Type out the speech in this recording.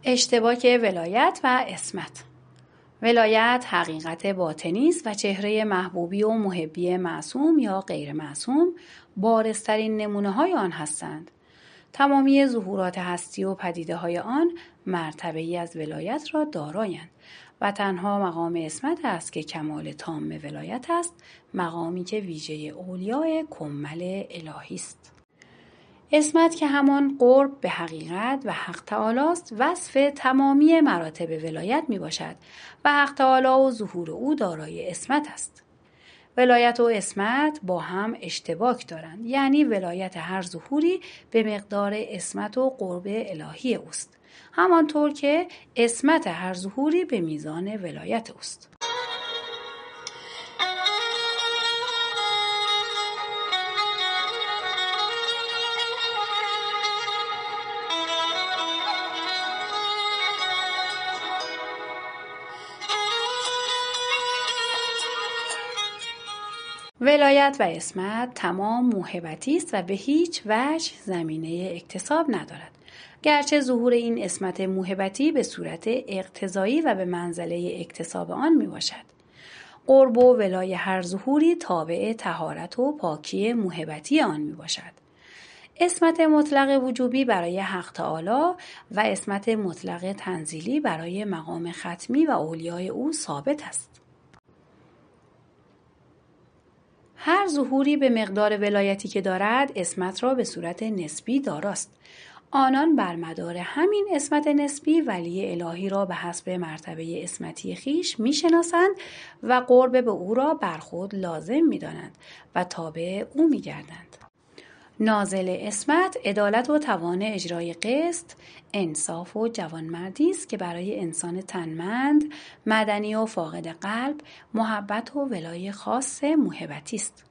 اشتباک ولایت و عصمت. ولایت حقیقت باطنی است و چهره محبوبی و محبی معصوم یا غیر معصوم بارزترین نمونه‌های آن هستند. تمامی ظهورات هستی و پدیده‌های آن مرتبه‌ای از ولایت را دارایند و تنها مقام عصمت است که کمال تام ولایت است، مقامی که ویژه اولیاء کمل الهی است. عصمت که همان قرب به حقیقت و حق تعالی است، وصف تمامی مراتب ولایت می باشد و حق تعالی و ظهور او دارای عصمت است. ولایت و عصمت با هم اشتباک دارند، یعنی ولایت هر ظهوری به مقدار عصمت و قرب الهی اوست، همانطور که عصمت هر ظهوری به میزان ولایت اوست. ولایت و عصمت تمام موهبتی است و به هیچ وجه زمینه اکتساب ندارد، گرچه ظهور این عصمت موهبتی به صورت اقتضایی و به منزله اکتساب آن می باشد. قرب و ولای هر ظهوری تابع طهارت و پاکی موهبتی آن می باشد. عصمت مطلق وجوبی برای حق تعالی و عصمت مطلق تنزیلی برای مقام ختمی و اولیای او ثابت است. هر ظهوری به مقدار ولایتی که دارد عصمت را به صورت نسبی داراست. آنان بر مدار همین عصمت نسبی ولی الهی را به حسب مرتبه عصمتی خویش میشناسند و قرب به او را بر خود لازم میدانند و تابع او میگردند. نازل عصمت عدالت و توان اجرای قسط، انصاف و جوانمردی است که برای انسان تنمند، مدنی و فاقد قلب، محبت و ولای خاص موهبتی است.